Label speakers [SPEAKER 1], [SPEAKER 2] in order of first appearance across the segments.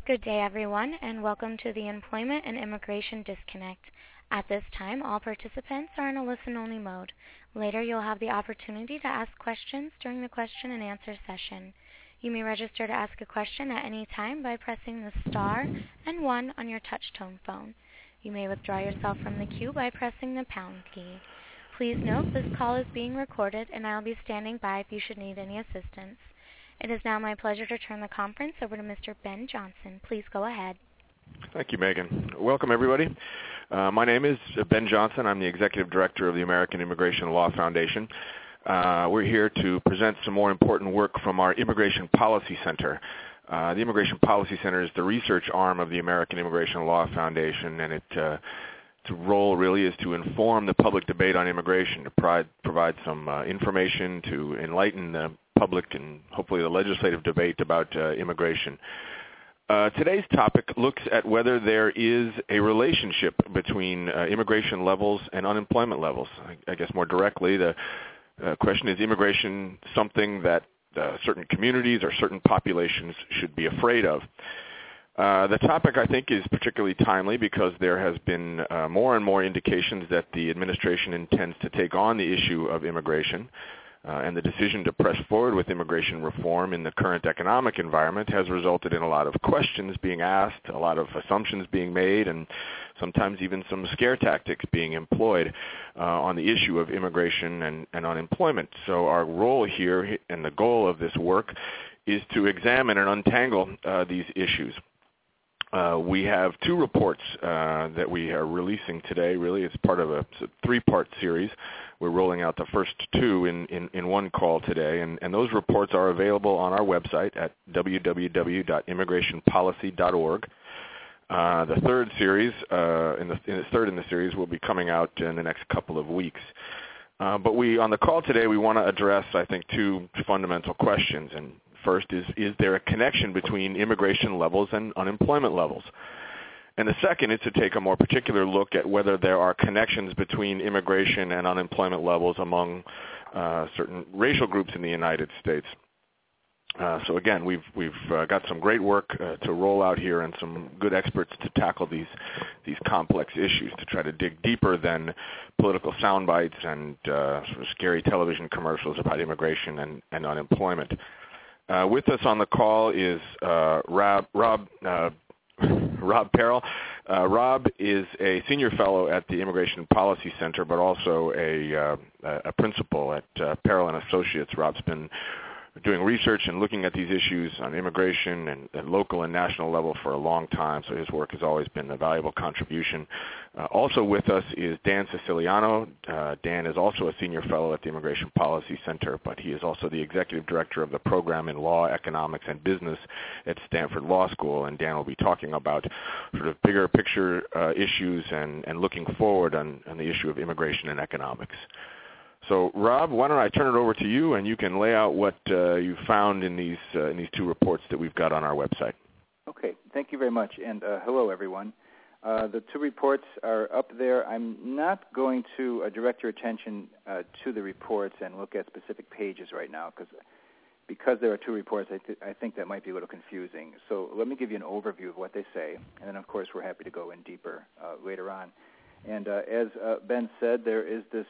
[SPEAKER 1] Good day, everyone, and welcome to the Employment and Immigration Disconnect. At this time, all participants are in a listen-only mode. Later, you'll have the opportunity to ask questions during the question and answer session. You may register to ask a question at any time by pressing the star and 1 on your touch-tone phone. You may withdraw yourself from the queue by pressing the pound key. Please note this call is being recorded, and I'll be standing by if you should need any assistance. It is now my pleasure to turn the conference over to Mr. Ben Johnson. Please go ahead.
[SPEAKER 2] Thank you, Megan. Welcome, everybody. My name is Ben Johnson. I'm the Executive Director of the American Immigration Law Foundation. We're here to present some more important work from our Immigration Policy Center. The Immigration Policy Center is the research arm of the American Immigration Law Foundation, and its role really is to inform the public debate on immigration, to provide some information to enlighten the public and hopefully the legislative debate about immigration. Today's topic looks at whether there is a relationship between immigration levels and unemployment levels. I guess more directly, the question is immigration something that certain communities or certain populations should be afraid of? The topic, I think, is particularly timely because there has been more and more indications that the administration intends to take on the issue of immigration, and the decision to press forward with immigration reform in the current economic environment has resulted in a lot of questions being asked, a lot of assumptions being made, and sometimes even some scare tactics being employed on the issue of immigration and unemployment. So our role here and the goal of this work is to examine and untangle these issues. We have two reports that we are releasing today. Really, it's part of a three-part series. We're rolling out the first two in one call today, and those reports are available on our website at www.immigrationpolicy.org. The third series, the third in the series, will be coming out in the next couple of weeks. But on the call today, we want to address, I think, two fundamental questions. And first is there a connection between immigration levels and unemployment levels? And the second is to take a more particular look at whether there are connections between immigration and unemployment levels among certain racial groups in the United States. So again, we've got some great work to roll out here and some good experts to tackle these complex issues, to try to dig deeper than political sound bites and sort of scary television commercials about immigration and unemployment. With us on the call is Rob Perel. Rob is a senior fellow at the Immigration Policy Center, but also a principal at Perel and Associates. Rob's been doing research and looking at these issues on immigration and local and national level for a long time, so his work has always been a valuable contribution. Also with us is Dan Siciliano. Dan is also a senior fellow at the Immigration Policy Center, but he is also the executive director of the program in law, economics, and business at Stanford Law School, and Dan will be talking about sort of bigger picture issues and looking forward on the issue of immigration and economics. So, Rob, why don't I turn it over to you, and you can lay out what you found in these two reports that we've got on our website.
[SPEAKER 3] Okay, thank you very much, and hello, everyone. The two reports are up there. I'm not going to direct your attention to the reports and look at specific pages right now, because there are two reports, I think that might be a little confusing. So let me give you an overview of what they say, and then, of course, we're happy to go in deeper later on. And as Ben said, there is this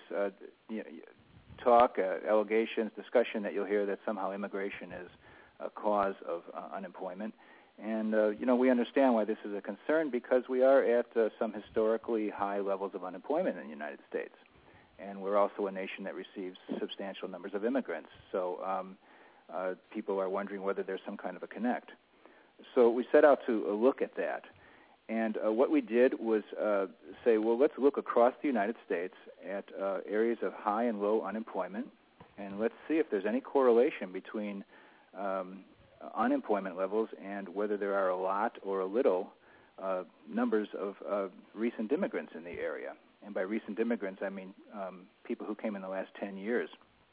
[SPEAKER 3] talk, allegations, discussion that you'll hear that somehow immigration is a cause of unemployment. And, we understand why this is a concern because we are at some historically high levels of unemployment in the United States. And we're also a nation that receives substantial numbers of immigrants. So people are wondering whether there's some kind of a connect. So we set out to look at that. And what we did was say, well, let's look across the United States at areas of high and low unemployment, and let's see if there's any correlation between unemployment levels and whether there are a lot or a little numbers of recent immigrants in the area. And by recent immigrants, I mean people who came in the last 10 years.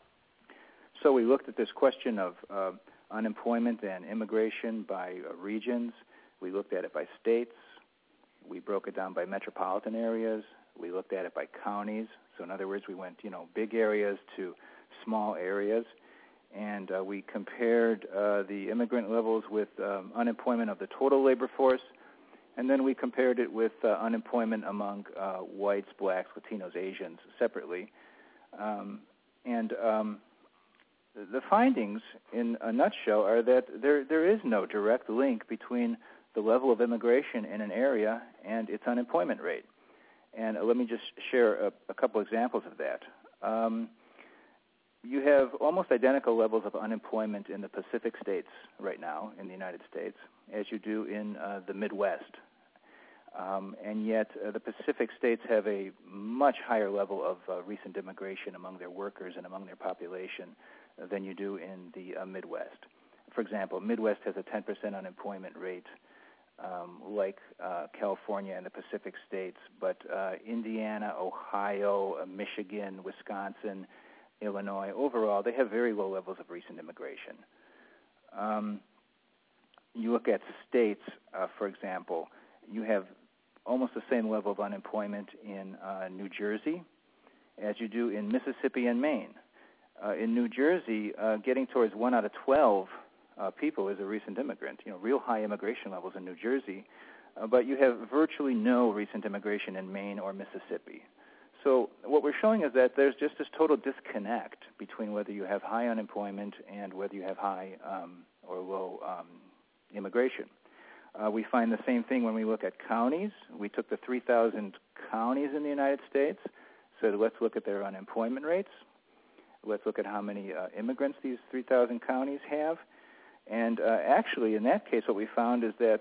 [SPEAKER 3] So we looked at this question of unemployment and immigration by regions. We looked at it by states. We broke it down by metropolitan areas. We looked at it by counties. So in other words, we went, big areas to small areas. and we compared the immigrant levels with unemployment of the total labor force, and then we compared it with unemployment among whites, blacks, Latinos, Asians separately. The findings, in a nutshell, are that there is no direct link between the level of immigration in an area and its unemployment rate. And let me just share a couple examples of that. You have almost identical levels of unemployment in the Pacific states right now in the United States as you do in the Midwest. And yet the Pacific states have a much higher level of recent immigration among their workers and among their population than you do in the Midwest. For example, Midwest has a 10% unemployment rate like California and the Pacific states, but Indiana, Ohio, Michigan, Wisconsin, Illinois, overall, they have very low levels of recent immigration. You look at states, for example, you have almost the same level of unemployment in New Jersey as you do in Mississippi and Maine. In New Jersey, getting towards 1 out of 12 people is a recent immigrant, real high immigration levels in New Jersey, but you have virtually no recent immigration in Maine or Mississippi. So what we're showing is that there's just this total disconnect between whether you have high unemployment and whether you have high or low immigration. We find the same thing when we look at counties. We took the 3,000 counties in the United States, so let's look at their unemployment rates. Let's look at how many immigrants these 3,000 counties have. And actually, in that case, what we found is that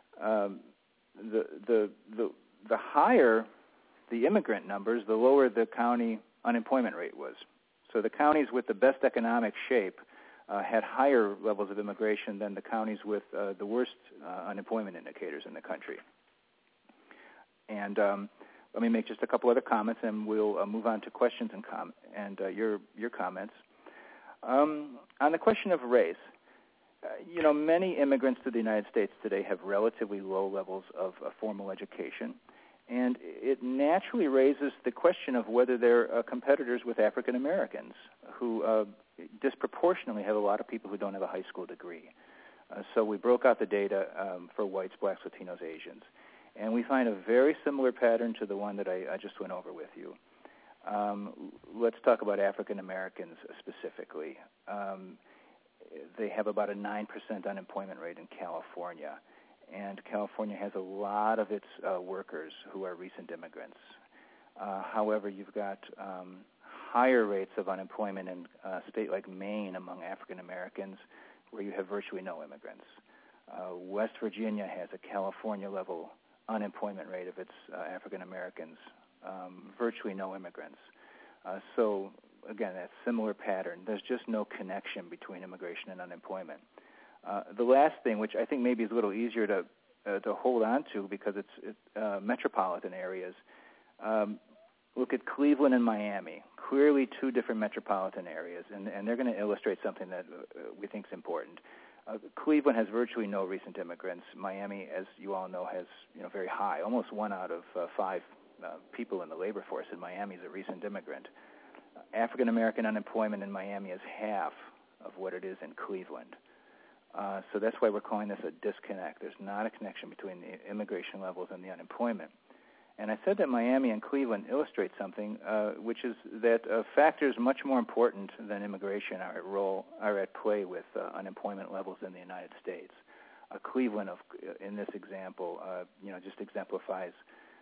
[SPEAKER 3] the higher the immigrant numbers, the lower the county unemployment rate was. So the counties with the best economic shape had higher levels of immigration than the counties with the worst unemployment indicators in the country. And let me make just a couple other comments, and we'll move on to questions and your comments. On the question of race, many immigrants to the United States today have relatively low levels of formal education, and it naturally raises the question of whether they're competitors with African Americans who disproportionately have a lot of people who don't have a high school degree. So we broke out the data for whites, blacks, Latinos, Asians, and we find a very similar pattern to the one that I just went over with you. Let's talk about African Americans specifically. They have about a 9% unemployment rate in California, and California has a lot of its workers who are recent immigrants. However, you've got higher rates of unemployment in a state like Maine among African Americans, where you have virtually no immigrants. West Virginia has a California-level unemployment rate of its African Americans, virtually no immigrants. So, again, that similar pattern. There's just no connection between immigration and unemployment. The last thing, which I think maybe is a little easier to hold on to because it's metropolitan areas, look at Cleveland and Miami, clearly two different metropolitan areas, and they're going to illustrate something that we think is important. Cleveland has virtually no recent immigrants. Miami, as you all know, has very high. Almost 1 out of 5 people in the labor force in Miami is a recent immigrant. African American unemployment in Miami is half of what it is in Cleveland. So that's why we're calling this a disconnect. There's not a connection between the immigration levels and the unemployment. And I said that Miami and Cleveland illustrate something, which is that factors much more important than immigration are at play with unemployment levels in the United States. Cleveland, in this example, just exemplifies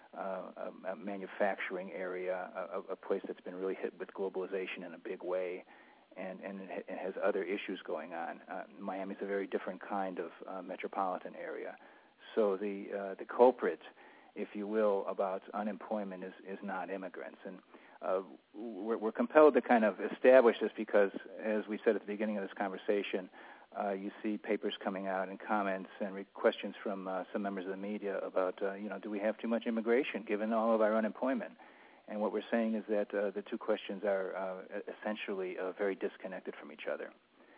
[SPEAKER 3] a manufacturing area, a place that's been really hit with globalization in a big way, and it has other issues going on. Miami's a very different kind of metropolitan area. So the culprit, if you will, about unemployment is not immigrants. And we're compelled to kind of establish this because, as we said at the beginning of this conversation, you see papers coming out and comments and questions from some members of the media about, do we have too much immigration given all of our unemployment? And what we're saying is that the two questions are essentially very disconnected from each other.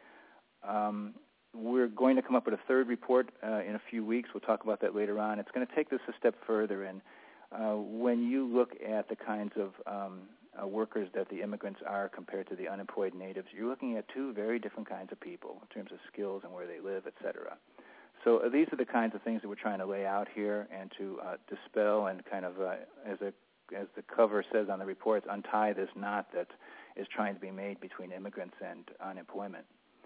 [SPEAKER 3] We're going to come up with a third report in a few weeks. We'll talk about that later on. It's going to take this a step further. And when you look at the kinds of workers that the immigrants are compared to the unemployed natives, you're looking at two very different kinds of people in terms of skills and where they live, et cetera. So these are the kinds of things that we're trying to lay out here and to dispel and kind of, as the cover says on the reports, untie this knot that is trying to be made between immigrants and unemployment.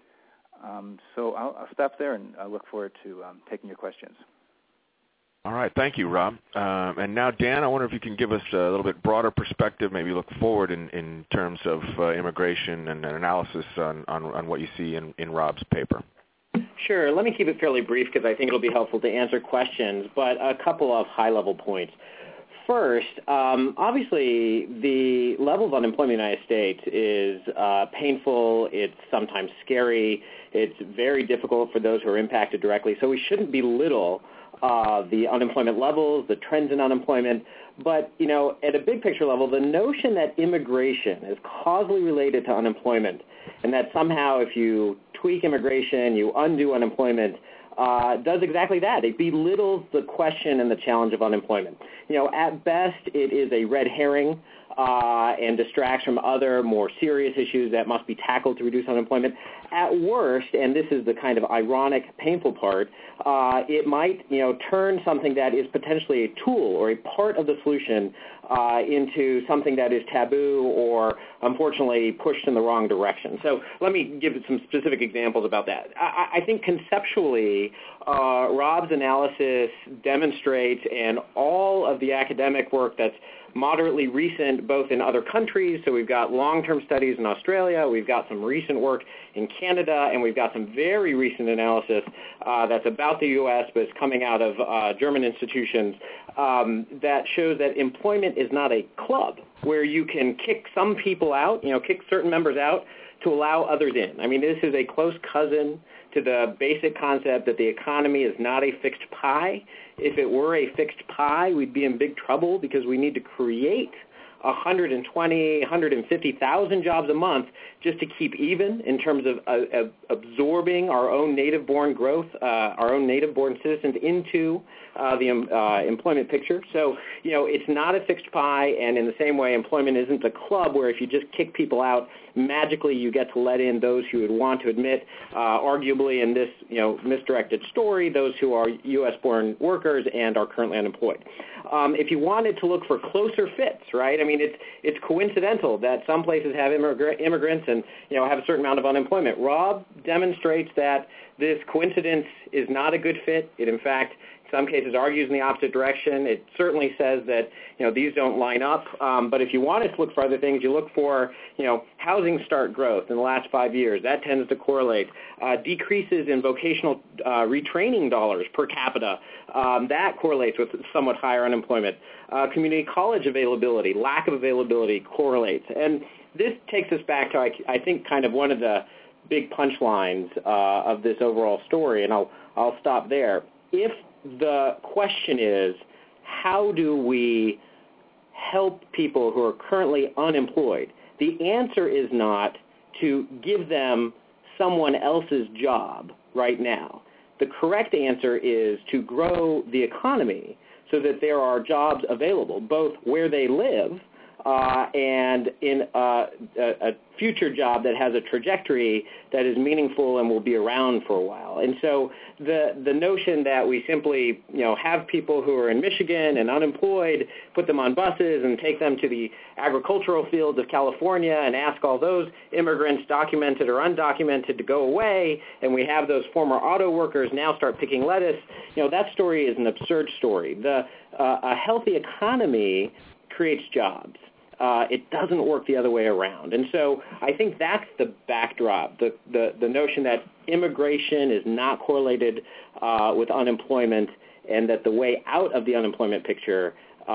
[SPEAKER 3] So I'll stop there, and I look forward to taking your questions.
[SPEAKER 2] All right. Thank you, Rob. And now, Dan, I wonder if you can give us a little bit broader perspective, maybe look forward in terms of immigration and an analysis on what you see in Rob's paper.
[SPEAKER 4] Sure. Let me keep it fairly brief because I think it'll be helpful to answer questions, but a couple of high-level points. First, obviously, the level of unemployment in the United States is painful. It's sometimes scary. It's very difficult for those who are impacted directly. So we shouldn't belittle the unemployment levels, the trends in unemployment. But, you know, at a big picture level, the notion that immigration is causally related to unemployment and that somehow if you tweak immigration, you undo unemployment, does exactly that. It belittles the question and the challenge of unemployment. You know, at best, it is a red herring and distracts from other more serious issues that must be tackled to reduce unemployment. At worst, and this is the kind of ironic, painful part, it might, you know, turn something that is potentially a tool or a part of the solution into something that is taboo or, unfortunately, pushed in the wrong direction. So let me give some specific examples about that. I think conceptually, Rob's analysis demonstrates, and all of the academic work that's moderately recent both in other countries, so we've got long-term studies in Australia, we've got some recent work in Canada, and we've got some very recent analysis that's about the U.S. but it's coming out of German institutions that shows that employment is not a club where you can kick some people out, you know, kick certain members out to allow others in. I mean, this is a close cousin to the basic concept that the economy is not a fixed pie. If it were a fixed pie, we'd be in big trouble because we need to create 120, 150,000 jobs a month just to keep even in terms of absorbing our own native-born growth, our own native-born citizens into the employment picture. So, you know, it's not a fixed pie, and in the same way, employment isn't a club where if you just kick people out, magically you get to let in those who would want to admit, arguably in this, you know, misdirected story, those who are U.S.-born workers and are currently unemployed. If you wanted to look for closer fits, right? I mean, it's coincidental that some places have immigrants and, you know, have a certain amount of unemployment. Rob demonstrates that this coincidence is not a good fit. It, in fact, in some cases argues in the opposite direction. It certainly says that, you know, these don't line up. But if you wanted to look for other things, you look for, you know, housing start growth in the last 5 years. That tends to correlate. Decreases in vocational retraining dollars per capita. That correlates with somewhat higher unemployment. Community college availability, lack of availability correlates. And this takes us back to, I think, kind of one of the big punchlines of this overall story, and I'll stop there. If the question is, how do we help people who are currently unemployed? The answer is not to give them someone else's job right now. The correct answer is to grow the economy so that there are jobs available, both where they live and in a future job that has a trajectory that is meaningful and will be around for a while. And so the notion that we simply, you know, have people who are in Michigan and unemployed, put them on buses and take them to the agricultural fields of California and ask all those immigrants, documented or undocumented, to go away, and we have those former auto workers now start picking lettuce, you know, that story is an absurd story. A healthy economy creates jobs. It doesn't work the other way around. And so I think that's the backdrop, the notion that immigration is not correlated with unemployment and that the way out of the unemployment picture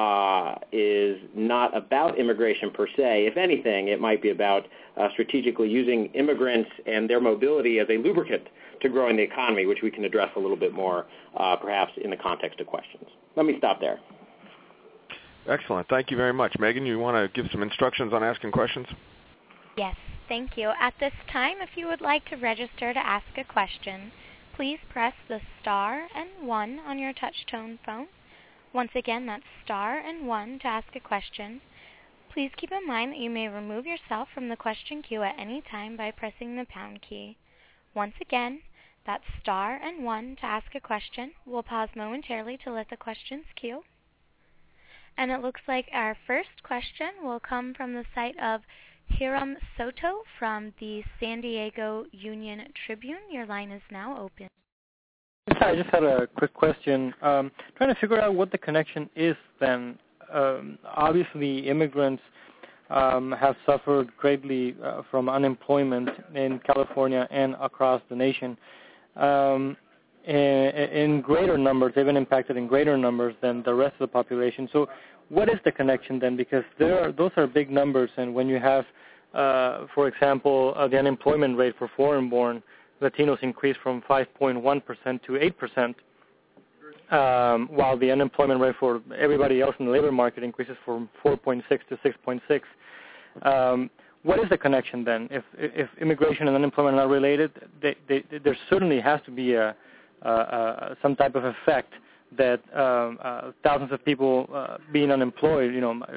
[SPEAKER 4] is not about immigration per se. If anything, it might be about strategically using immigrants and their mobility as a lubricant to growing the economy, which we can address a little bit more perhaps in the context of questions. Let me stop there.
[SPEAKER 2] Excellent. Thank you very much. Megan, you want to give some instructions on asking questions?
[SPEAKER 1] Yes, thank you. At this time, if you would like to register to ask a question, please press the star and 1 on your touch-tone phone. Once again, that's star and 1 to ask a question. Please keep in mind that you may remove yourself from the question queue at any time by pressing the pound key. Once again, that's star and 1 to ask a question. We'll pause momentarily to let the questions queue. And it looks like our first question will come from the site of Hiram Soto from the San Diego Union Tribune. Your line is now open.
[SPEAKER 5] Hi, I just had a quick question. Trying to figure out what the connection is then. Obviously, immigrants have suffered greatly from unemployment in California and across the nation. In greater numbers, they've been impacted in greater numbers than the rest of the population. So what is the connection then? Because those are big numbers, and when you have, for example, the unemployment rate for foreign-born Latinos increased from 5.1% to 8%, while the unemployment rate for everybody else in the labor market increases from 4.6 to 6.6. What is the connection then? If immigration and unemployment are related, there certainly has to be some type of effect that thousands of people being unemployed.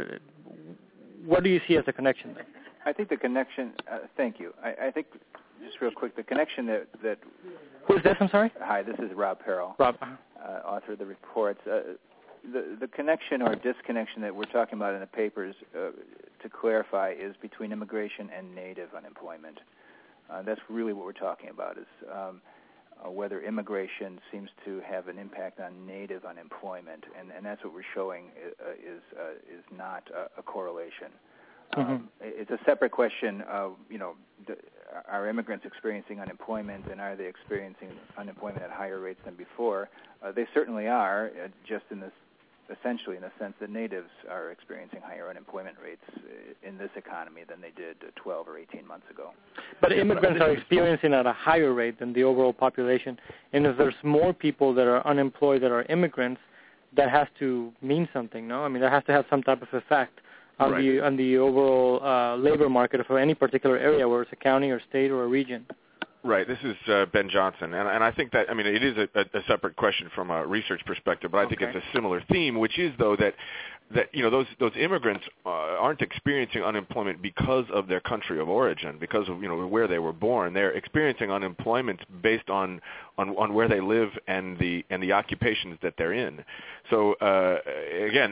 [SPEAKER 5] What do you see as the connection there?
[SPEAKER 3] I think the connection. Thank you. I think just real quick, the connection that.
[SPEAKER 5] Who's this? I'm sorry.
[SPEAKER 3] Hi, this is Rob Perrell,
[SPEAKER 5] Rob,
[SPEAKER 3] author of the reports. The connection or disconnection that we're talking about in the papers, to clarify, is between immigration and native unemployment. That's really what we're talking about, is whether immigration seems to have an impact on native unemployment, and that's what we're showing is not a correlation. Mm-hmm. It's a separate question of, are immigrants experiencing unemployment, and are they experiencing unemployment at higher rates than before? They certainly are, just essentially in the sense that natives are experiencing higher unemployment rates in this economy than they did 12 or 18 months ago.
[SPEAKER 5] But immigrants are experiencing at a higher rate than the overall population, and if there's more people that are unemployed that are immigrants, that has to mean something, no? I mean, that has to have some type of effect on the overall labor market for any particular area, whether it's a county or state or a region.
[SPEAKER 2] Right. This is Ben Johnson, and I think that, it is a separate question from a research perspective, but I think it's a similar theme, which is, though, that those immigrants aren't experiencing unemployment because of their country of origin, because of where they were born. They're experiencing unemployment based on where they live and the occupations that they're in. So again,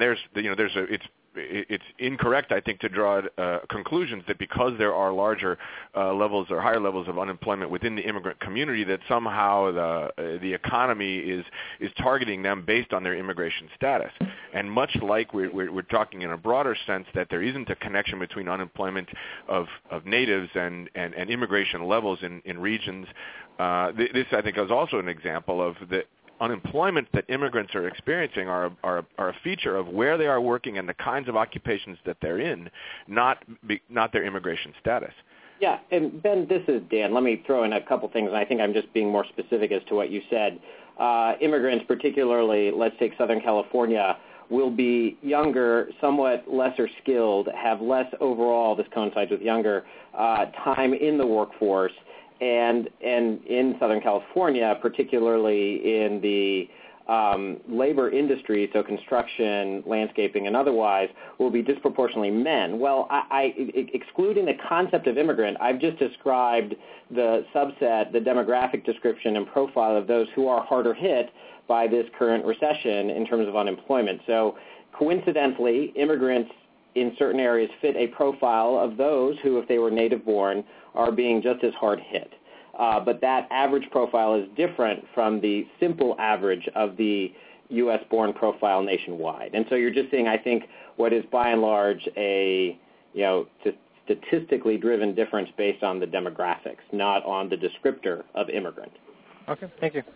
[SPEAKER 2] it's incorrect, I think, to draw conclusions that because there are larger levels or higher levels of unemployment within the immigrant community, that somehow the economy is targeting them based on their immigration status. And much like we're talking in a broader sense that there isn't a connection between unemployment of natives and immigration levels in regions, this, I think, is also an example of the unemployment that immigrants are experiencing are a feature of where they are working and the kinds of occupations that they're in, not their immigration status.
[SPEAKER 4] Yeah, and Ben, this is Dan. Let me throw in a couple things, and I think I'm just being more specific as to what you said. Immigrants, particularly, let's take Southern California, will be younger, somewhat lesser skilled, have less overall, this coincides with younger, time in the workforce. And in Southern California, particularly in the labor industry, so construction, landscaping, and otherwise, will be disproportionately men. Well, excluding the concept of immigrant, I've just described the subset, the demographic description and profile of those who are harder hit by this current recession in terms of unemployment. So coincidentally, immigrants in certain areas fit a profile of those who, if they were native born, are being just as hard hit. But that average profile is different from the simple average of the U.S.-born profile nationwide. And so you're just seeing, I think, what is by and large a statistically driven difference based on the demographics, not on the descriptor of immigrant.
[SPEAKER 5] Okay, thank you.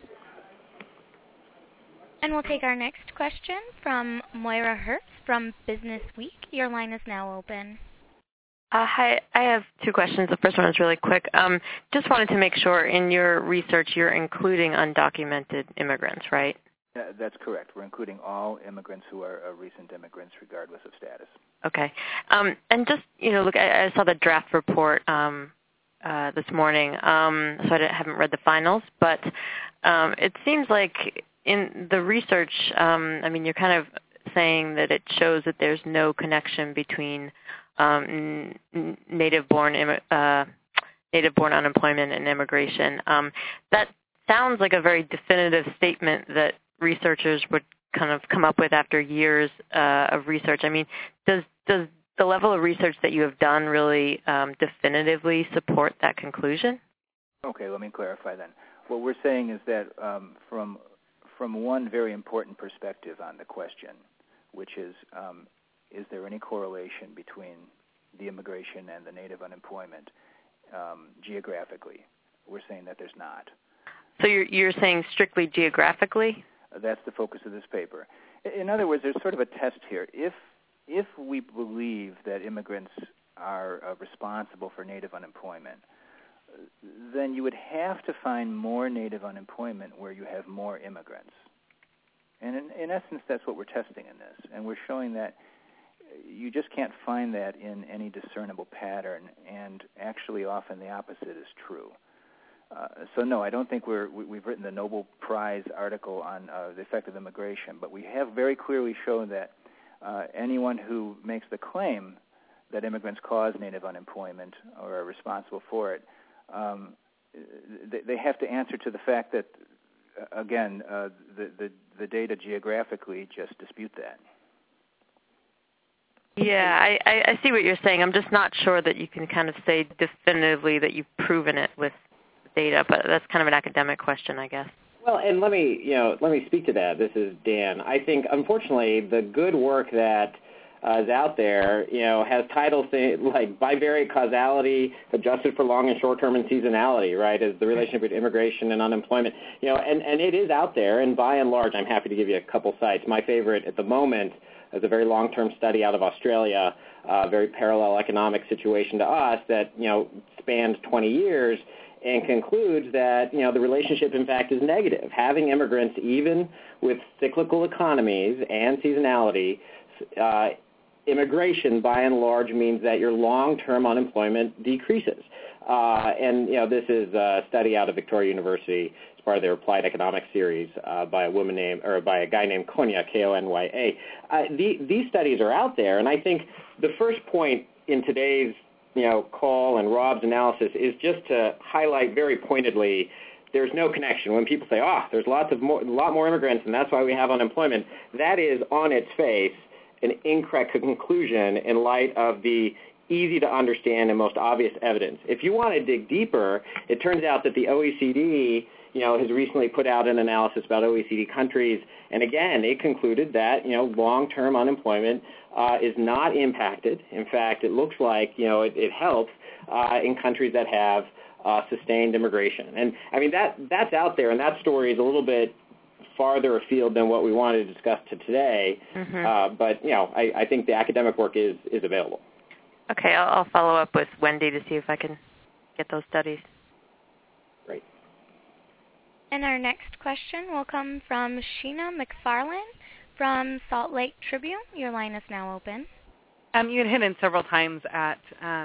[SPEAKER 1] And we'll take our next question from Moira Hertz from Business Week. Your line is now open.
[SPEAKER 6] Hi, I have two questions. The first one is really quick. Just wanted to make sure in your research you're including undocumented immigrants, right?
[SPEAKER 3] That's correct. We're including all immigrants who are recent immigrants regardless of status.
[SPEAKER 6] Okay. And just, look, I saw the draft report this morning, so I haven't read the finals, but it seems like in the research, you're kind of saying that it shows that there's no connection between native-born unemployment and immigration. That sounds like a very definitive statement that researchers would kind of come up with after years of research. I mean, does the level of research that you have done really definitively support that conclusion?
[SPEAKER 3] Okay, let me clarify then. What we're saying is that from one very important perspective on the question, which is there any correlation between the immigration and the native unemployment geographically? We're saying that there's not.
[SPEAKER 6] So you're saying strictly geographically?
[SPEAKER 3] That's the focus of this paper. In other words, there's sort of a test here. If we believe that immigrants are responsible for native unemployment, then you would have to find more native unemployment where you have more immigrants. And in essence, that's what we're testing in this. And we're showing that you just can't find that in any discernible pattern, and actually often the opposite is true. So no, I don't think we've written the Nobel Prize article on the effect of immigration, but we have very clearly shown that anyone who makes the claim that immigrants cause native unemployment or are responsible for it, they have to answer to the fact that, again, the data geographically just dispute that.
[SPEAKER 6] Yeah, I see what you're saying. I'm just not sure that you can kind of say definitively that you've proven it with data, but that's kind of an academic question, I guess.
[SPEAKER 4] Well, and let me speak to that. This is Dan. I think, unfortunately, the good work that is out there, has titles like bivariate causality, adjusted for long and short-term and seasonality, right, as the relationship between immigration and unemployment. And it is out there, and by and large, I'm happy to give you a couple sites. My favorite at the moment is a very long-term study out of Australia, a very parallel economic situation to us that, spans 20 years, and concludes that, the relationship, in fact, is negative. Having immigrants, even with cyclical economies and seasonality, immigration, by and large, means that your long-term unemployment decreases. This is a study out of Victoria University as part of their Applied Economics series by a guy named Konya, Konya. These studies are out there, and I think the first point in today's call and Rob's analysis is just to highlight very pointedly there's no connection. When people say, there's a lot more immigrants and that's why we have unemployment, that is on its face an incorrect conclusion in light of the easy to understand and most obvious evidence. If you want to dig deeper, it turns out that the OECD has recently put out an analysis about OECD countries, and again, it concluded that long-term unemployment is not impacted. In fact, it looks like it helps in countries that have sustained immigration. And I mean that's out there, and that story is a little bit farther afield than what we wanted to discuss today. Mm-hmm. But I think the academic work is available.
[SPEAKER 6] Okay, I'll follow up with Wendy to see if I can get those studies.
[SPEAKER 4] Great.
[SPEAKER 1] And our next question will come from Sheena McFarland from Salt Lake Tribune. Your line is now open.
[SPEAKER 7] You had hinted several times at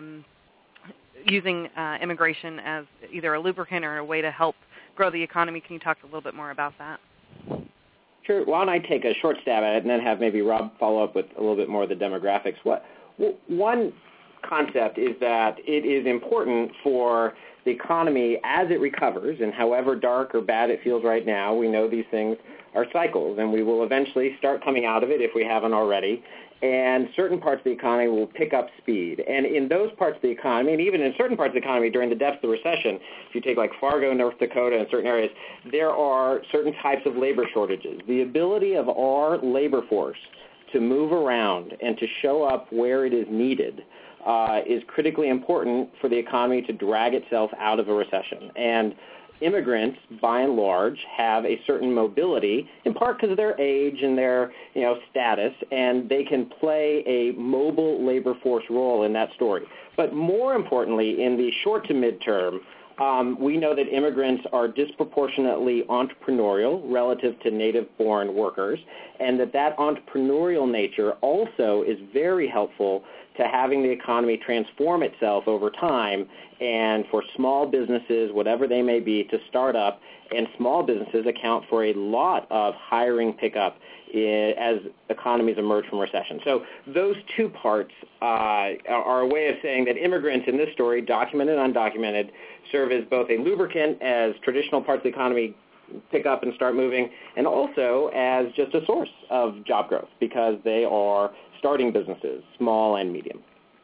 [SPEAKER 7] using immigration as either a lubricant or a way to help grow the economy. Can you talk a little bit more about that?
[SPEAKER 4] Sure. Why don't I take a short stab at it and then have maybe Rob follow up with a little bit more of the demographics. One concept is that it is important for the economy as it recovers, and however dark or bad it feels right now, we know these things are cycles, and we will eventually start coming out of it if we haven't already, and certain parts of the economy will pick up speed. And in those parts of the economy, and even in certain parts of the economy during the depths of the recession, if you take like Fargo, North Dakota, and certain areas, there are certain types of labor shortages. The ability of our labor force to move around and to show up where it is needed is critically important for the economy to drag itself out of a recession. And immigrants, by and large, have a certain mobility, in part because of their age and their status, and they can play a mobile labor force role in that story. But more importantly, in the short to midterm, we know that immigrants are disproportionately entrepreneurial relative to native-born workers, and that entrepreneurial nature also is very helpful to having the economy transform itself over time, and for small businesses, whatever they may be, to start up, and small businesses account for a lot of hiring pickup as economies emerge from recession. So those two parts are a way of saying that immigrants in this story, documented and undocumented, serve as both a lubricant as traditional parts of the economy pick up and start moving, and also as just a source of job growth because they are starting businesses, small and medium.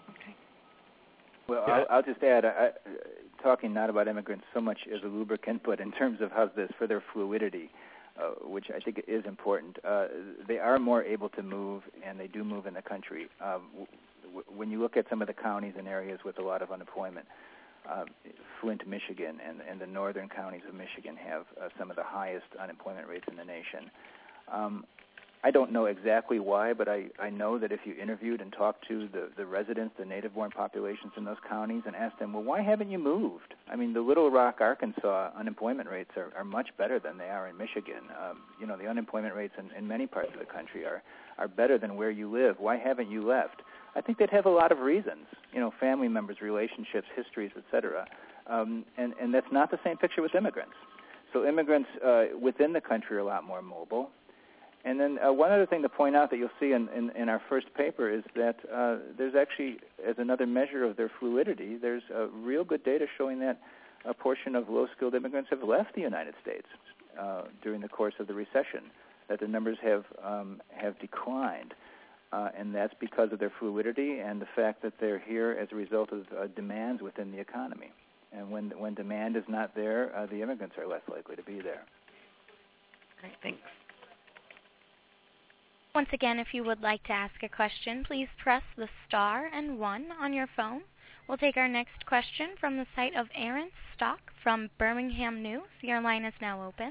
[SPEAKER 3] Well, I'll just add, talking not about immigrants so much as a lubricant, but in terms of how's this for their fluidity, which I think is important. They are more able to move, and they do move in the country. When you look at some of the counties and areas with a lot of unemployment, Flint, Michigan, and the northern counties of Michigan have some of the highest unemployment rates in the nation. I don't know exactly why, but I know that if you interviewed and talked to the residents, the native-born populations in those counties, and asked them, well, why haven't you moved? I mean, the Little Rock, Arkansas unemployment rates are much better than they are in Michigan. The unemployment rates in many parts of the country are better than where you live. Why haven't you left? I think they'd have a lot of reasons, family members, relationships, histories, et cetera. And that's not the same picture with immigrants. So immigrants within the country are a lot more mobile. And then one other thing to point out that you'll see in our first paper is that there's actually, as another measure of their fluidity, there's real good data showing that a portion of low-skilled immigrants have left the United States during the course of the recession, that the numbers have declined. And that's because of their fluidity and the fact that they're here as a result of demands within the economy. And when demand is not there, the immigrants are less likely to be there.
[SPEAKER 7] Great, thanks.
[SPEAKER 1] Once again, if you would like to ask a question, please press the star and 1 on your phone. We'll take our next question from the site of Aaron Stock from Birmingham News. Your line is now open.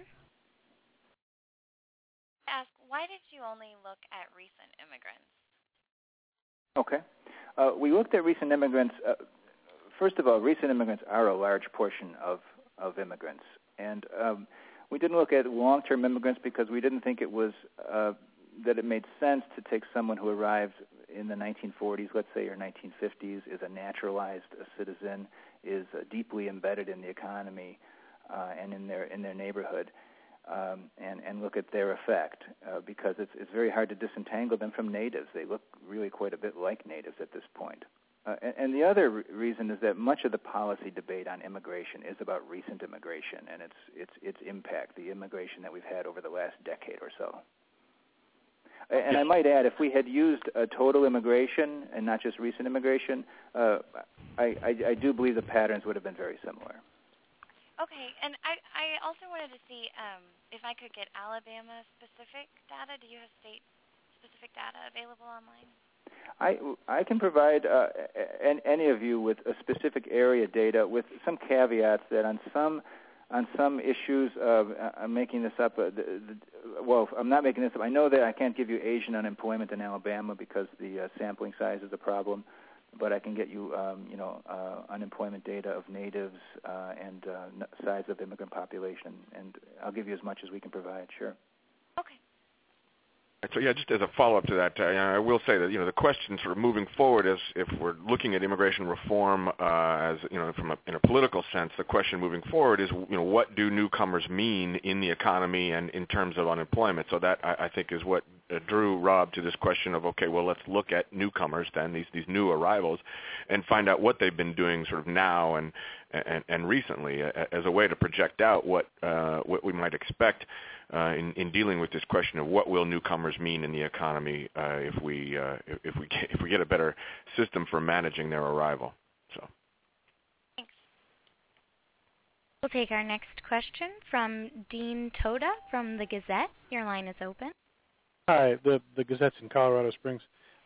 [SPEAKER 8] Ask, why did you only look at recent immigrants?
[SPEAKER 3] Okay. We looked at recent immigrants. First of all, recent immigrants are a large portion of immigrants. And we didn't look at long-term immigrants because we didn't think it was that it made sense to take someone who arrived in the 1940s, let's say, or 1950s, is a naturalized citizen, is deeply embedded in the economy and in their neighborhood, and look at their effect because it's very hard to disentangle them from natives. They look really quite a bit like natives at this point. And the other reason is that much of the policy debate on immigration is about recent immigration and its impact, the immigration that we've had over the last decade or so. And I might add, if we had used total immigration and not just recent immigration, I do believe the patterns would have been very similar.
[SPEAKER 8] Okay, and I also wanted to see if I could get Alabama-specific data. Do you have state-specific data available online?
[SPEAKER 3] I can provide any of you with a specific area data with some caveats that on some issues, I'm making this up. Well, I'm not making this up. I know that I can't give you Asian unemployment in Alabama because the sampling size is a problem, but I can get you, unemployment data of natives and size of immigrant population, and I'll give you as much as we can provide. Sure.
[SPEAKER 8] Okay.
[SPEAKER 2] So yeah, just as a follow-up to that, I will say that the question sort of moving forward is if we're looking at immigration reform as in a political sense, the question moving forward is what do newcomers mean in the economy and in terms of unemployment? So that I think is what drew Rob to this question of okay, well let's look at newcomers then these new arrivals and find out what they've been doing sort of now and recently as a way to project out what we might expect. In dealing with this question of what will newcomers mean in the economy if we get a better system for managing their arrival. So.
[SPEAKER 8] Thanks.
[SPEAKER 1] We'll take our next question from Dean Toda from the Gazette. Your line is open.
[SPEAKER 9] Hi, the Gazette's in Colorado Springs.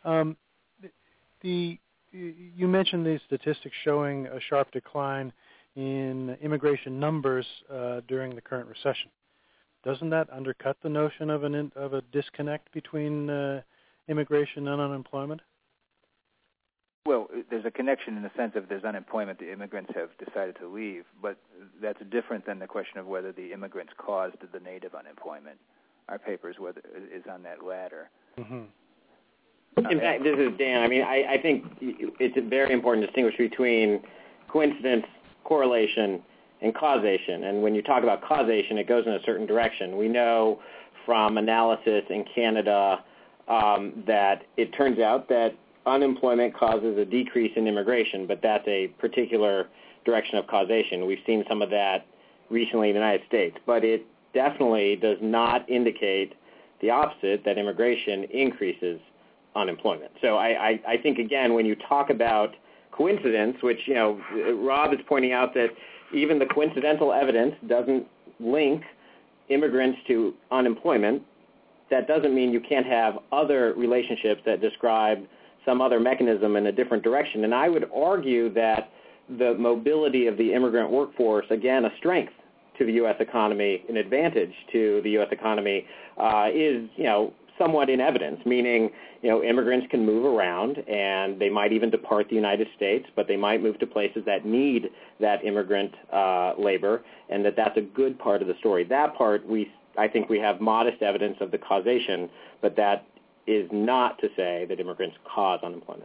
[SPEAKER 9] You mentioned the statistics showing a sharp decline in immigration numbers during the current recession. Doesn't that undercut the notion of a disconnect between immigration and unemployment?
[SPEAKER 3] Well, there's a connection in the sense of there's unemployment, the immigrants have decided to leave, but that's different than the question of whether the immigrants caused the native unemployment. Our paper is on that latter.
[SPEAKER 4] Mm-hmm. In fact, this is Dan. I mean, I think it's very important to distinguish between coincidence, correlation, and causation. And when you talk about causation, it goes in a certain direction. We know from analysis in Canada that it turns out that unemployment causes a decrease in immigration, but that's a particular direction of causation. We've seen some of that recently in the United States, but it definitely does not indicate the opposite, that immigration increases unemployment. So I think, again, when you talk about coincidence, which, Rob is pointing out that even the coincidental evidence doesn't link immigrants to unemployment, that doesn't mean you can't have other relationships that describe some other mechanism in a different direction. And I would argue that the mobility of the immigrant workforce, again, a strength to the U.S. economy, an advantage to the U.S. economy, is, somewhat in evidence, meaning, immigrants can move around and they might even depart the United States, but they might move to places that need that immigrant labor, and that's a good part of the story. That part, I think we have modest evidence of the causation, but that is not to say that immigrants cause unemployment.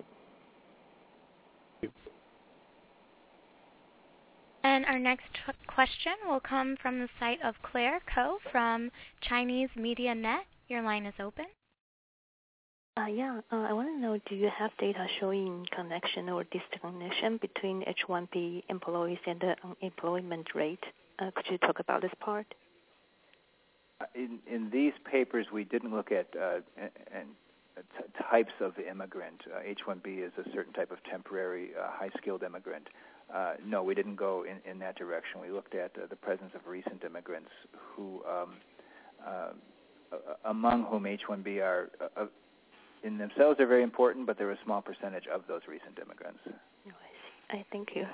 [SPEAKER 1] And our next question will come from the site of Claire Ko from Chinese Media Net. Your line is open.
[SPEAKER 10] I want to know, do you have data showing connection or disconnection between H-1B employees and the unemployment rate? Could you talk about this part?
[SPEAKER 3] In these papers, we didn't look at types of immigrant. H-1B is a certain type of temporary, high-skilled immigrant. No, we didn't go in that direction. We looked at the presence of recent immigrants who, among whom H-1B are, in themselves, are very important, but they're a small percentage of those recent immigrants.
[SPEAKER 10] I thank you.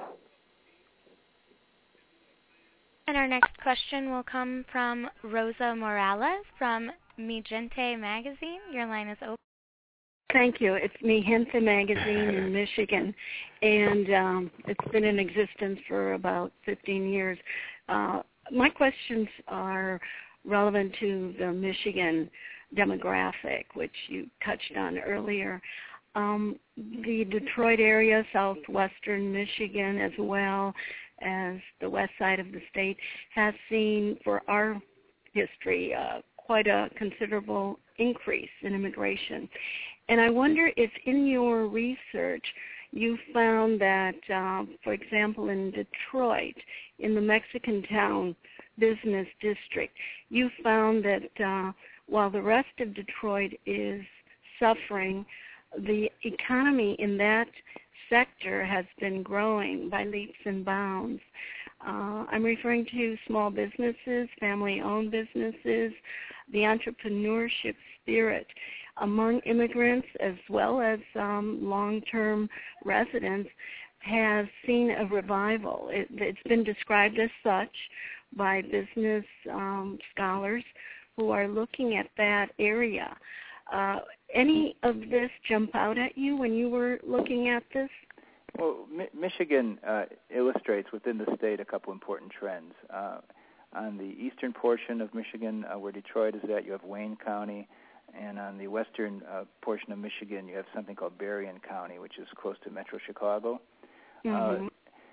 [SPEAKER 1] And our next question will come from Rosa Morales from Mi Gente magazine. Your line is open.
[SPEAKER 11] Thank you. It's Mi Gente magazine in Michigan, and it's been in existence for about 15 years. My questions are relevant to the Michigan demographic, which you touched on earlier. The Detroit area, southwestern Michigan, as well as the west side of the state, has seen, for our history, quite a considerable increase in immigration. And I wonder if in your research you found that, for example, in Detroit, in the Mexican Town business district, you found that while the rest of Detroit is suffering, the economy in that sector has been growing by leaps and bounds. I'm referring to small businesses, family-owned businesses, the entrepreneurship spirit among immigrants as well as long-term residents has seen a revival. It's been described as such by business scholars who are looking at that area. Any of this jump out at you when you were looking at this?
[SPEAKER 3] Well, Michigan illustrates within the state a couple important trends. On the eastern portion of Michigan, where Detroit is at, you have Wayne County, and on the western portion of Michigan, you have something called Berrien County, which is close to Metro Chicago. Mm-hmm.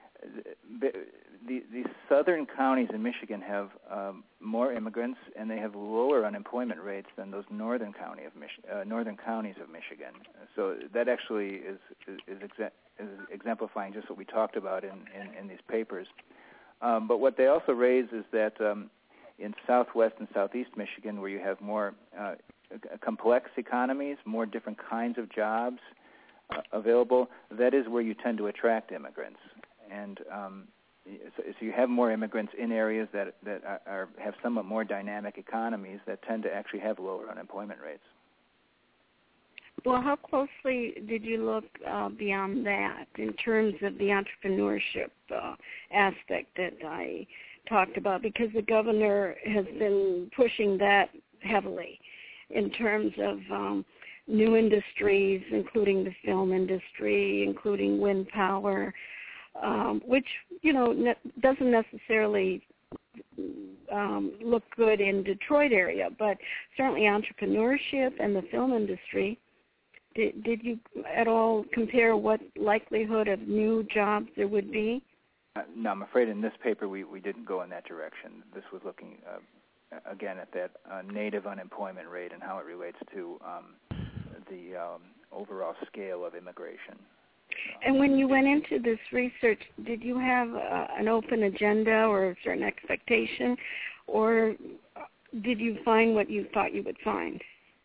[SPEAKER 3] The southern counties in Michigan have more immigrants, and they have lower unemployment rates than those northern counties of Michigan. So that actually is exemplifying just what we talked about in these papers. But what they also raise is that in southwest and southeast Michigan, where you have more complex economies, more different kinds of jobs available, that is where you tend to attract immigrants. And so you have more immigrants in areas that have somewhat more dynamic economies that tend to actually have lower unemployment rates.
[SPEAKER 11] Well, how closely did you look beyond that in terms of the entrepreneurship aspect that I talked about? Because the governor has been pushing that heavily in terms of new industries, including the film industry, including wind power, which, doesn't necessarily look good in Detroit area, but certainly entrepreneurship and the film industry. Did you at all compare what likelihood of new jobs there would be?
[SPEAKER 3] No, I'm afraid in this paper we didn't go in that direction. This was looking again, at that native unemployment rate and how it relates to the overall scale of immigration.
[SPEAKER 11] And when you went into this research, did you have an open agenda or a certain expectation, or did you find what you thought you would find?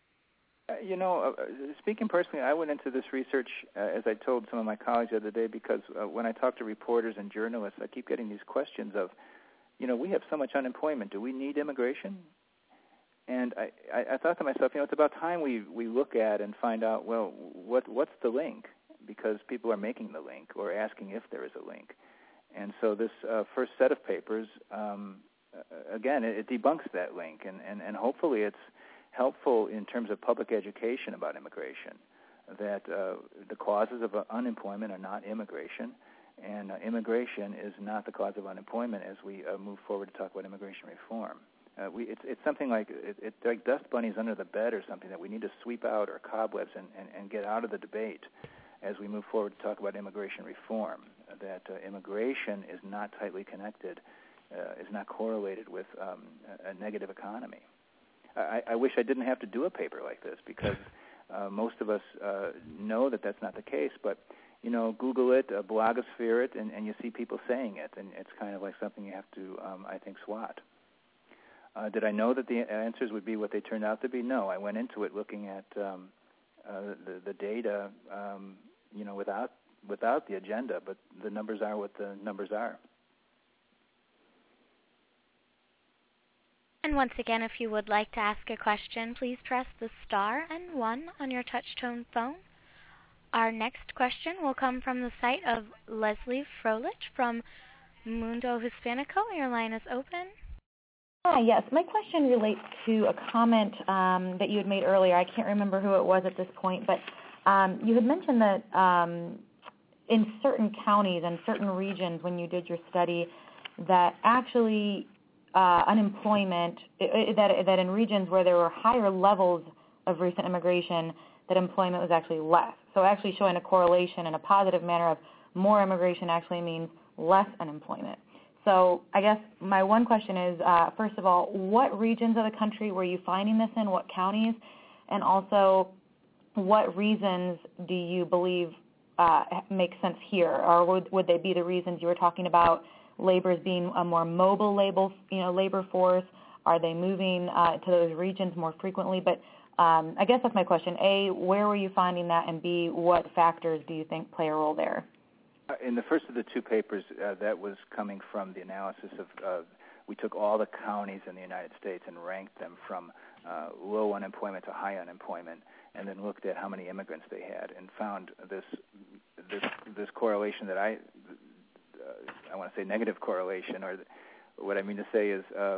[SPEAKER 3] Speaking personally, I went into this research, as I told some of my colleagues the other day, because when I talk to reporters and journalists, I keep getting these questions of, we have so much unemployment. Do we need immigration? And I thought to myself, it's about time we look at and find out, well, what's the link? Because people are making the link or asking if there is a link. And so this first set of papers, again, it debunks that link, and hopefully it's helpful in terms of public education about immigration, that the causes of unemployment are not immigration, and immigration is not the cause of unemployment as we move forward to talk about immigration reform. It's something like it's like dust bunnies under the bed or something that we need to sweep out, or cobwebs, and get out of the debate as we move forward to talk about immigration reform, that immigration is not tightly connected, is not correlated with a negative economy. I wish I didn't have to do a paper like this, because most of us know that that's not the case, but Google it, blogosphere it, and you see people saying it, and it's kind of like something you have to, I think, swat. Did I know that the answers would be what they turned out to be? No, I went into it looking at the data, without the agenda, but the numbers are what the numbers are.
[SPEAKER 1] And once again, if you would like to ask a question, please press the star and 1 on your touch-tone phone. Our next question will come from the site of Leslie Froelich from Mundo Hispanico. Your line is open.
[SPEAKER 12] Hi, yes. My question relates to a comment that you had made earlier. I can't remember who it was at this point, but you had mentioned that in certain counties and certain regions when you did your study that actually unemployment, that in regions where there were higher levels of recent immigration, that employment was actually less. So actually showing a correlation in a positive manner of more immigration actually means less unemployment. So I guess my one question is, first of all, what regions of the country were you finding this in, what counties, and also what reasons do you believe make sense here, or would they be the reasons you were talking about, laborers being a more mobile labor force? Are they moving to those regions more frequently? But I guess that's my question. A, where were you finding that? And B, what factors do you think play a role there?
[SPEAKER 3] In the first of the two papers, that was coming from the analysis of, we took all the counties in the United States and ranked them from low unemployment to high unemployment, and then looked at how many immigrants they had, and found this correlation that I want to say negative correlation, or what I mean to say is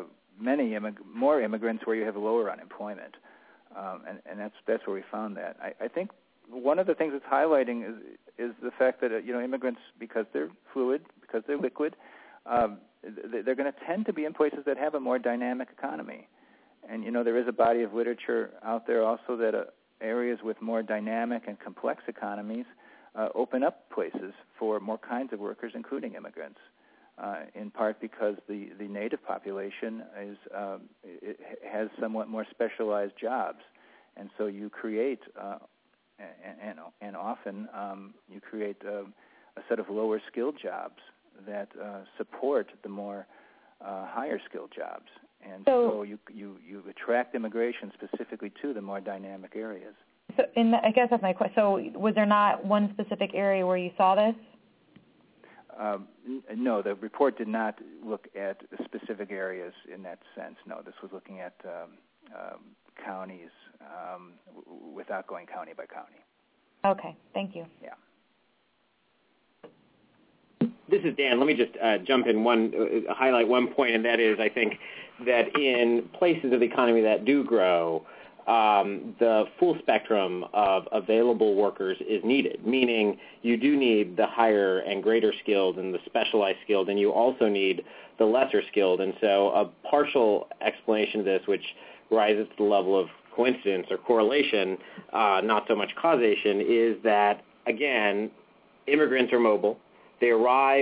[SPEAKER 3] more immigrants where you have lower unemployment, and that's where we found that. I think one of the things it's highlighting is the fact that immigrants, because they're fluid, because they're liquid, they're going to tend to be in places that have a more dynamic economy. And there is a body of literature out there also that areas with more dynamic and complex economies open up places for more kinds of workers, including immigrants. In part because the native population has somewhat more specialized jobs, and so you create and often you create a set of lower skilled jobs that support the more higher skilled jobs, and so you attract immigration specifically to the more dynamic areas.
[SPEAKER 12] So I guess that's my question. So was there not one specific area where you saw this?
[SPEAKER 3] No, the report did not look at specific areas in that sense. No, this was looking at counties without going county by county.
[SPEAKER 12] Okay, thank you.
[SPEAKER 3] Yeah.
[SPEAKER 4] This is Dan. Let me just jump in highlight one point, and that is I think that in places of the economy that do grow, the full spectrum of available workers is needed, meaning you do need the higher and greater skilled and the specialized skilled, and you also need the lesser skilled. And so a partial explanation of this, which rises to the level of coincidence or correlation, not so much causation, is that, again, immigrants are mobile. They arrive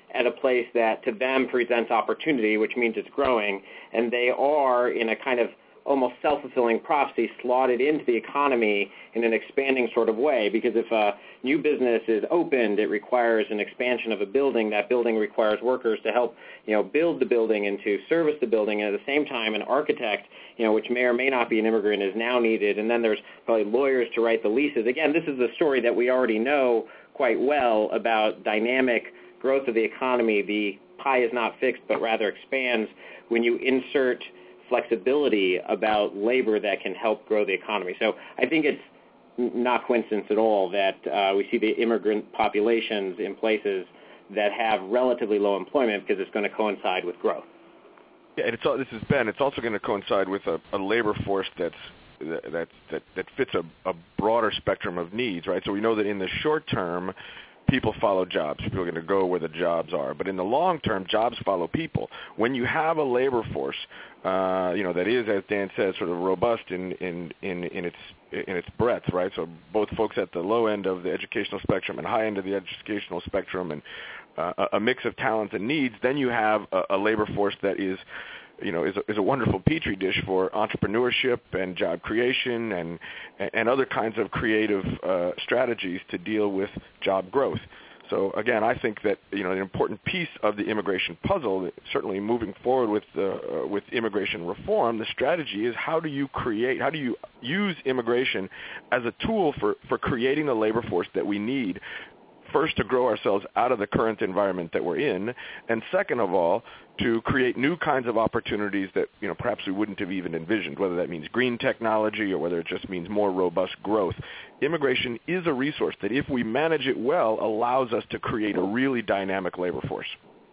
[SPEAKER 4] at a place that to them presents opportunity, which means it's growing, and they are in a kind of almost self-fulfilling prophecy slotted into the economy in an expanding sort of way, because if a new business is opened, it requires an expansion of a building. That building requires workers to help, build the building and to service the building, and at the same time an architect, which may or may not be an immigrant, is now needed, and then there's probably lawyers to write the leases. Again, this is the story that we already know quite well about dynamic growth of the economy. The pie is not fixed but rather expands when you insert flexibility about labor that can help grow the economy. So I think it's not coincidence at all that we see the immigrant populations in places that have relatively low employment, because it's going to coincide with growth.
[SPEAKER 2] Yeah, and this is Ben. It's also going to coincide with a labor force that fits a broader spectrum of needs, right? So we know that in the short term, people follow jobs. People are going to go where the jobs are. But in the long term, jobs follow people. When you have a labor force, that is, as Dan says, sort of robust in its breadth, right? So both folks at the low end of the educational spectrum and high end of the educational spectrum, and a mix of talents and needs, then you have a labor force that is a wonderful petri dish for entrepreneurship and job creation and other kinds of creative strategies to deal with job growth. So again, I think that an important piece of the immigration puzzle, certainly moving forward with immigration reform, the strategy is how do you use immigration as a tool for creating the labor force that we need, first to grow ourselves out of the current environment that we're in, and second of all, to create new kinds of opportunities that perhaps we wouldn't have even envisioned, whether that means green technology or whether it just means more robust growth. Immigration is a resource that, if we manage it well, allows us to create a really dynamic labor force.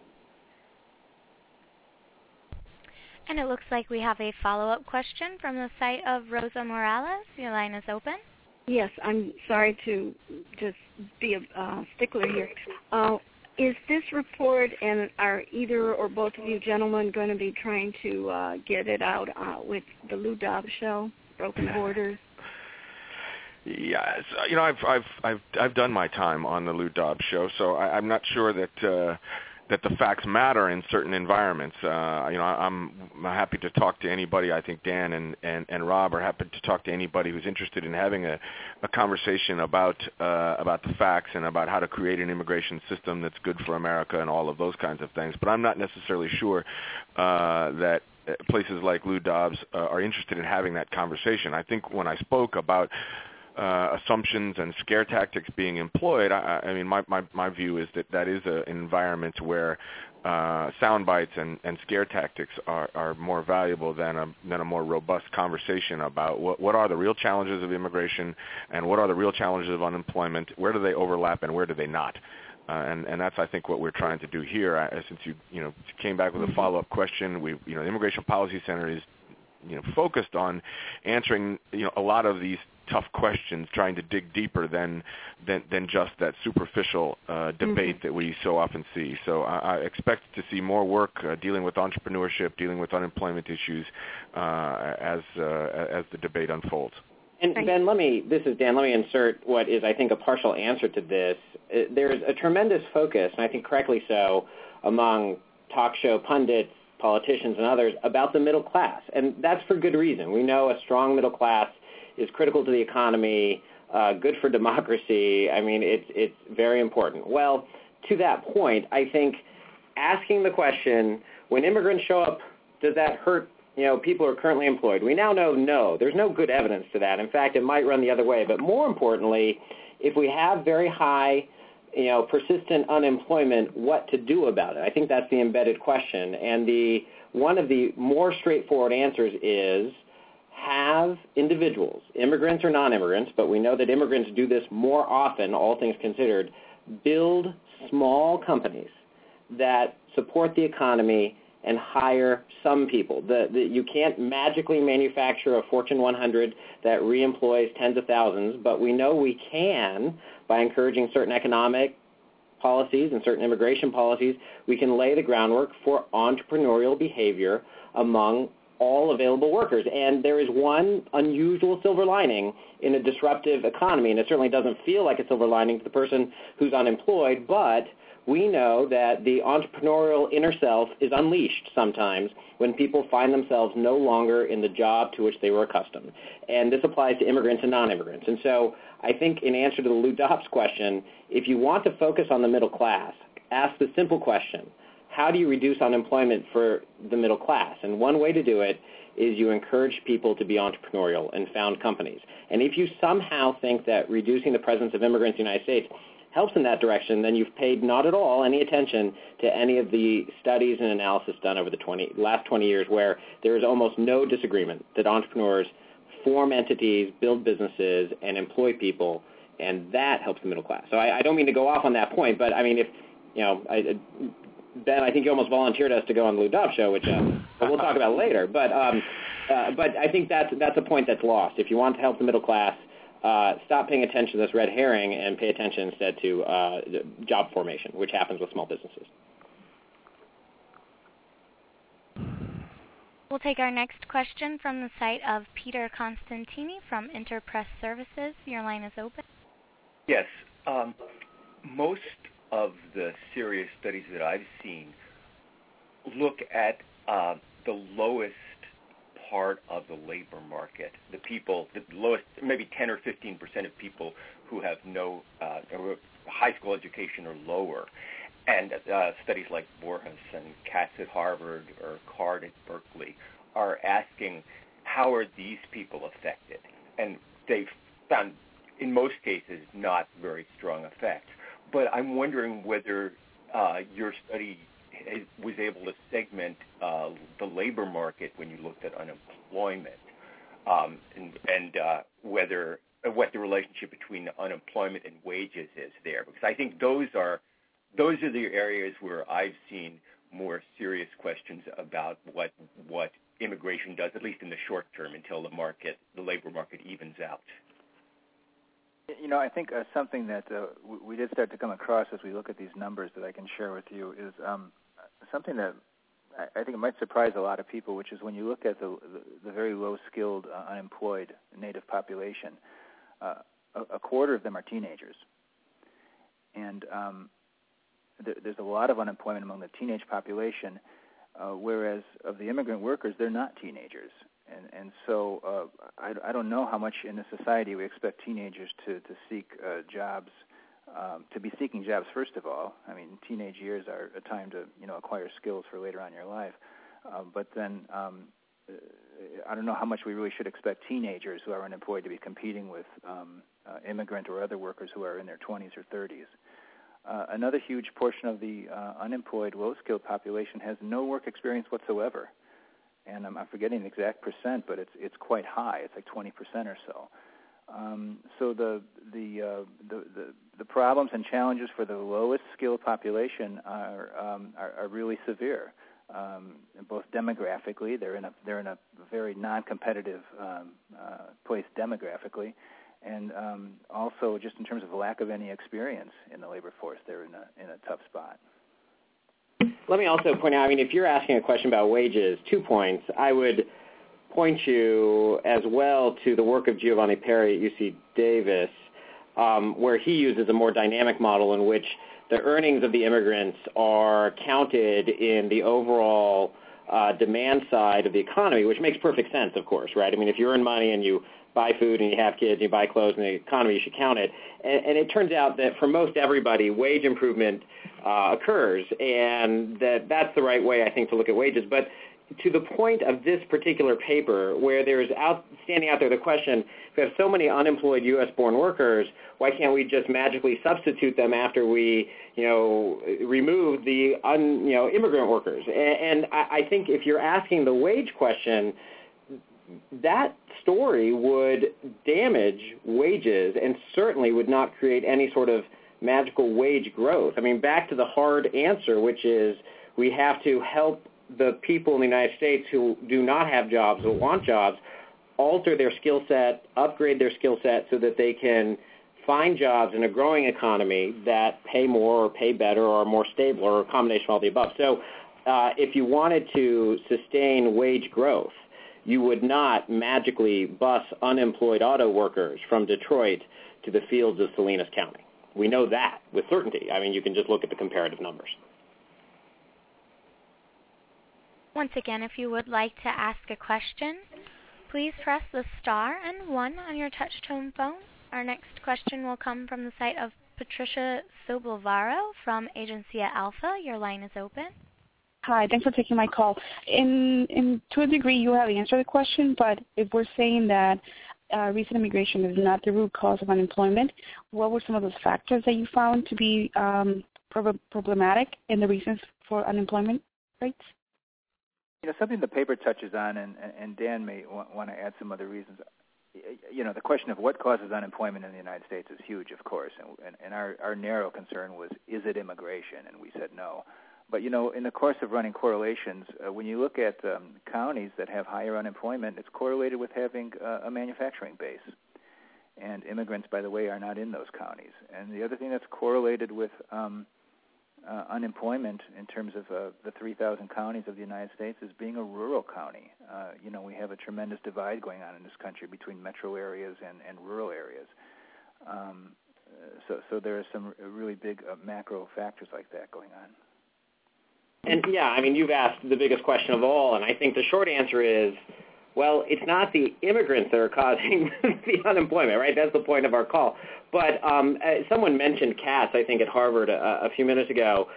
[SPEAKER 1] And it looks like we have a follow-up question from the site of Rosa Morales. Your line is open.
[SPEAKER 11] Yes, I'm sorry to just be a stickler here. Is this report, and are either or both of you gentlemen going to be trying to get it out with the Lou Dobbs show, Broken Borders?
[SPEAKER 2] Yes, I've done my time on the Lou Dobbs show, so I'm not sure that the facts matter in certain environments. I'm happy to talk to anybody. I think Dan and Rob are happy to talk to anybody who's interested in having a conversation about the facts and about how to create an immigration system that's good for America and all of those kinds of things. But I'm not necessarily sure that places like Lou Dobbs are interested in having that conversation. I think when I spoke about assumptions and scare tactics being employed, I mean, my view is that is an environment where sound bites and scare tactics are more valuable than a more robust conversation about what are the real challenges of immigration and what are the real challenges of unemployment, where do they overlap and where do they not. And that's, I think, what we're trying to do here. Since you came back with a follow-up question, the Immigration Policy Center is focused on answering a lot of these tough questions, trying to dig deeper than just that superficial debate that we so often see. So I expect to see more work dealing with entrepreneurship, dealing with unemployment issues as the debate unfolds.
[SPEAKER 4] And Ben, this is Dan, let me insert what is, I think, a partial answer to this. There's a tremendous focus, and I think correctly so, among talk show pundits, politicians, and others about the middle class. And that's for good reason. We know a strong middle class is critical to the economy, good for democracy. I mean, it's very important. Well, to that point, I think asking the question, when immigrants show up, does that hurt people who are currently employed? We now know no. There's no good evidence to that. In fact, it might run the other way. But more importantly, if we have very high persistent unemployment, what to do about it? I think that's the embedded question. And one of the more straightforward answers is have individuals, immigrants or non-immigrants, but we know that immigrants do this more often, all things considered, build small companies that support the economy and hire some people. You can't magically manufacture a Fortune 100 that reemploys tens of thousands, but we know we can, by encouraging certain economic policies and certain immigration policies, we can lay the groundwork for entrepreneurial behavior among all available workers. And there is one unusual silver lining in a disruptive economy, and it certainly doesn't feel like a silver lining to the person who's unemployed, but we know that the entrepreneurial inner self is unleashed sometimes when people find themselves no longer in the job to which they were accustomed. And this applies to immigrants and non-immigrants. And so I think in answer to the Lou Dobbs question, if you want to focus on the middle class, ask the simple question, how do you reduce unemployment for the middle class? And one way to do it is you encourage people to be entrepreneurial and found companies. And if you somehow think that reducing the presence of immigrants in the United States helps in that direction, then you've paid not at all any attention to any of the studies and analysis done over the last 20 years where there is almost no disagreement that entrepreneurs form entities, build businesses, and employ people, and that helps the middle class. So I don't mean to go off on that point, but I mean, if, you know, Ben, I think you almost volunteered us to go on the Lou Dobbs show, which we'll talk about later. But I think that's a point that's lost. If you want to help the middle class, stop paying attention to this red herring and pay attention instead to job formation, which happens with small businesses.
[SPEAKER 1] We'll take our next question from the site of Peter Constantini from Interpress Services. Your line is open.
[SPEAKER 13] Yes. Most of the serious studies that I've seen look at the lowest part of the labor market, the lowest, maybe 10 or 15% of people who have no high school education or lower. And studies like Borges and Katz at Harvard or Card at Berkeley are asking, how are these people affected? And they've found, in most cases, not very strong effects. But I'm wondering whether your study was able to segment the labor market when you looked at unemployment, and whether what the relationship between unemployment and wages is there, because I think those are the areas where I've seen more serious questions about what immigration does, at least in the short term, until the labor market evens out.
[SPEAKER 3] You know, I think something that we did start to come across as we look at these numbers that I can share with you is something that I think it might surprise a lot of people, which is when you look at the very low-skilled, unemployed native population, a quarter of them are teenagers. And there's a lot of unemployment among the teenage population, whereas of the immigrant workers, they're not teenagers. And so I don't know how much in a society we expect teenagers to seek jobs, to be seeking jobs first of all. I mean, teenage years are a time to acquire skills for later on in your life. But then I don't know how much we really should expect teenagers who are unemployed to be competing with immigrant or other workers who are in their 20s or 30s. Another huge portion of the unemployed, low-skilled population has no work experience whatsoever. And I'm forgetting the exact percent, but it's quite high. It's like 20% or so. So the problems and challenges for the lowest skilled population are really severe. Both demographically, they're in a very non-competitive place demographically, and also just in terms of lack of any experience in the labor force, they're in a tough spot.
[SPEAKER 4] Let me also point out, I mean, if you're asking a question about wages, 2 points. I would point you as well to the work of Giovanni Perri at UC Davis, where he uses a more dynamic model in which the earnings of the immigrants are counted in the overall demand side of the economy, which makes perfect sense, of course, right? I mean, if you earn money and you buy food and you have kids and you buy clothes in the economy, you should count it. And it turns out that for most everybody, wage improvement occurs, and that's the right way, I think, to look at wages. But to the point of this particular paper, where there's standing out there the question, if we have so many unemployed U.S.-born workers, why can't we just magically substitute them after we, remove the immigrant workers? And I think if you're asking the wage question, that story would damage wages and certainly would not create any sort of magical wage growth. I mean, back to the hard answer, which is we have to help the people in the United States who do not have jobs or want jobs alter their skill set, upgrade their skill set so that they can find jobs in a growing economy that pay more or pay better or are more stable or a combination of all the above. So if you wanted to sustain wage growth, you would not magically bus unemployed auto workers from Detroit to the fields of Salinas County. We know that with certainty. I mean, you can just look at the comparative numbers.
[SPEAKER 1] Once again, if you would like to ask a question, please press the star and 1 on your touch-tone phone. Our next question will come from the site of Patricia Sobelvaro from Agencia Alpha. Your line is open.
[SPEAKER 14] Hi, thanks for taking my call. To a degree, you have answered the question, but if we're saying that recent immigration is not the root cause of unemployment, what were some of those factors that you found to be problematic in the reasons for unemployment rates?
[SPEAKER 3] Something the paper touches on, and Dan may want to add some other reasons. The question of what causes unemployment in the United States is huge, of course, and our narrow concern was, is it immigration? And we said no. But, in the course of running correlations, when you look at counties that have higher unemployment, it's correlated with having a manufacturing base. And immigrants, by the way, are not in those counties. And the other thing that's correlated with unemployment in terms of the 3,000 counties of the United States is being a rural county. We have a tremendous divide going on in this country between metro areas and rural areas. So there are some really big macro factors like that going on.
[SPEAKER 4] And yeah, I mean, you've asked the biggest question of all, and I think the short answer is, well, it's not the immigrants that are causing the unemployment, right? That's the point of our call. But someone mentioned Katz, I think, at Harvard a few minutes ago.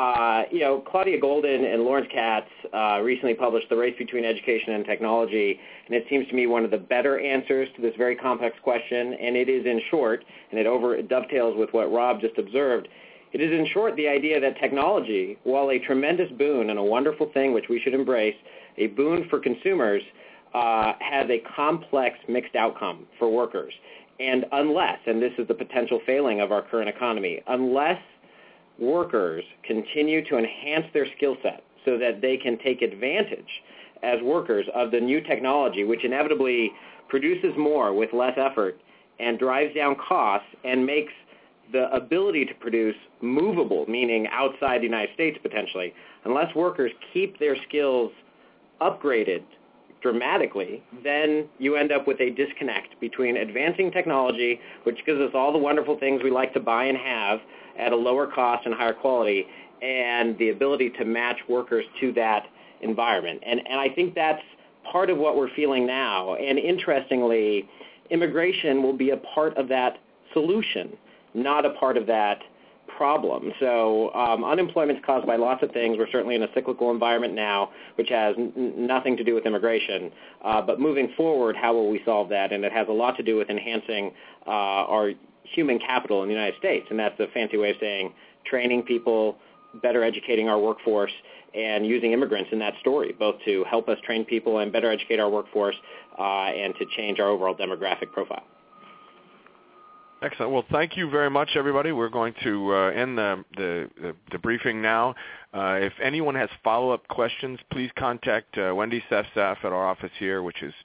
[SPEAKER 4] Claudia Golden and Lawrence Katz recently published The Race Between Education and Technology, and it seems to me one of the better answers to this very complex question, and it is in short, and it dovetails with what Rob just observed. It is in short the idea that technology, while a tremendous boon and a wonderful thing which we should embrace, a boon for consumers, has a complex mixed outcome for workers. And unless, and this is the potential failing of our current economy, unless workers continue to enhance their skill set so that they can take advantage as workers of the new technology, which inevitably produces more with less effort and drives down costs and makes the ability to produce movable, meaning outside the United States potentially, unless workers keep their skills upgraded dramatically, then you end up with a disconnect between advancing technology, which gives us all the wonderful things we like to buy and have at a lower cost and higher quality, and the ability to match workers to that environment. And I think that's part of what we're feeling now. And interestingly, immigration will be a part of that solution, not a part of that problem. So unemployment is caused by lots of things. We're certainly in a cyclical environment now, which has nothing to do with immigration. But moving forward, how will we solve that? And it has a lot to do with enhancing our human capital in the United States. And that's a fancy way of saying training people, better educating our workforce, and using immigrants in that story, both to help us train people and better educate our workforce and to change our overall demographic profile.
[SPEAKER 2] Excellent. Well, thank you very much, everybody. We're going to end the briefing now. If anyone has follow-up questions, please contact Wendy Safsaf at our office here, which is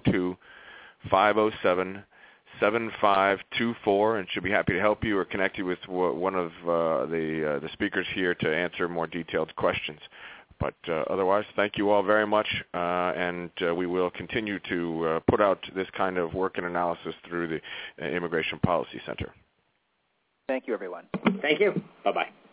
[SPEAKER 2] 202-507-7524, and she'll be happy to help you or connect you with one of the speakers here to answer more detailed questions. But otherwise, thank you all very much, and we will continue to put out this kind of work and analysis through the Immigration Policy Center.
[SPEAKER 3] Thank you, everyone.
[SPEAKER 4] Thank you. Bye-bye.